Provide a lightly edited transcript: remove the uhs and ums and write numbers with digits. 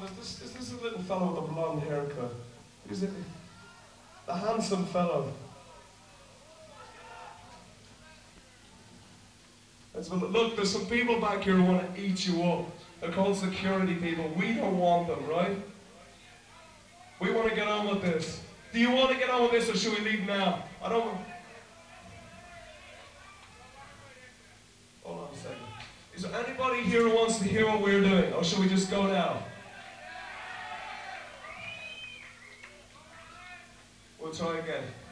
There's this little fellow with a blonde haircut. Who's it? The handsome fellow. Look, there's some people back here who want to eat you up. They're called security people. We don't want them, right? We want to get on with this. Do you want to get on with this, or should we leave now? I don't... Hold on a second. Is there anybody here who wants to hear what we're doing, or should we just go now? We'll try again.